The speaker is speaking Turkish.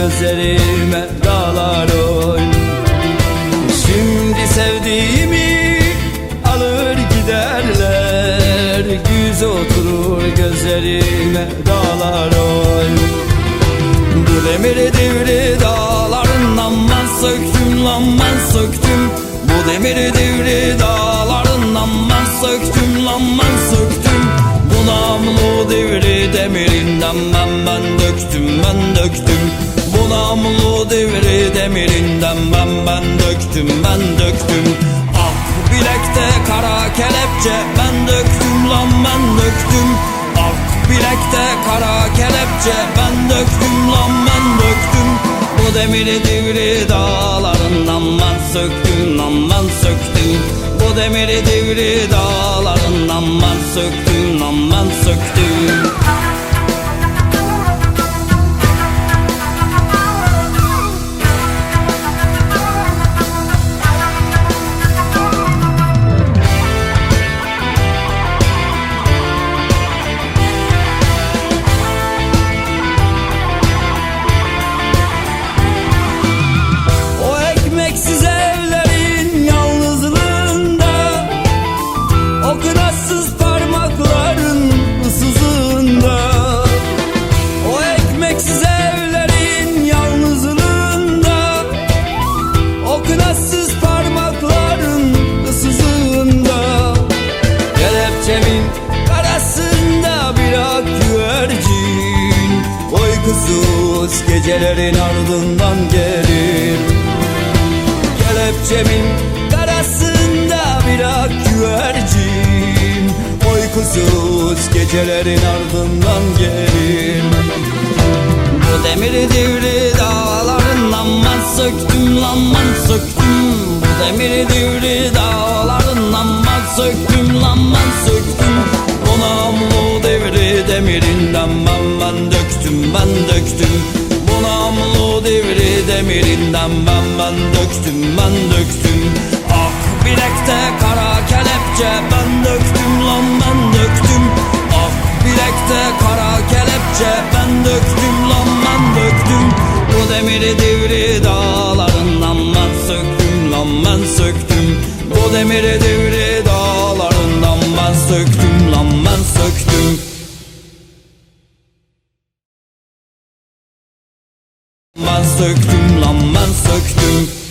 gözlerime dağlar oy. Şimdi sevdiğimi alır giderler, güz oturur gözlerime dağlar oy. Bu demir devri dağlarından ben söktüm lan ben söktüm. Bu demir devri dağlarından ben söktüm lan ben söktüm. Bu namlu devri demirinden ben döktüm ben döktüm. Bu namlu devri demirinden ben döktüm ben döktüm. Ak bilekte kara kelepçe ben döktüm lan ben döktüm. Ak bilekte kara kelepçe ben döktüm lan ben döktüm. Bu demir devri dağlarından ben söktüm lan ben söktüm. Bu demir devri dağlarından ben söktüm lan ben söktüm. Uykusuz gecelerin ardından gelir. Kelepçemin karasında bir ak güvercin. Uykusuz gecelerin ardından gelir. Bu demir devri dağlarından ben söktüm lan ben söktüm. Bu demir devri dağlarından ben söktüm lan ben söktüm. O namlu devri demirinden ben döktüm ben döktüm. Bu namlu devri demirinden ben döktüm ben döktüm. Ak bilekte kara kelepçe ben döktüm lan ben döktüm. Ak bilekte kara kelepçe ben döktüm lan ben döktüm. Bu demir devri dağlarından ben söktüm lan ben söktüm. Bu demir devri dağlarından ben söktüm lan ben söktüm. Ben söktüm lan ben söktüm.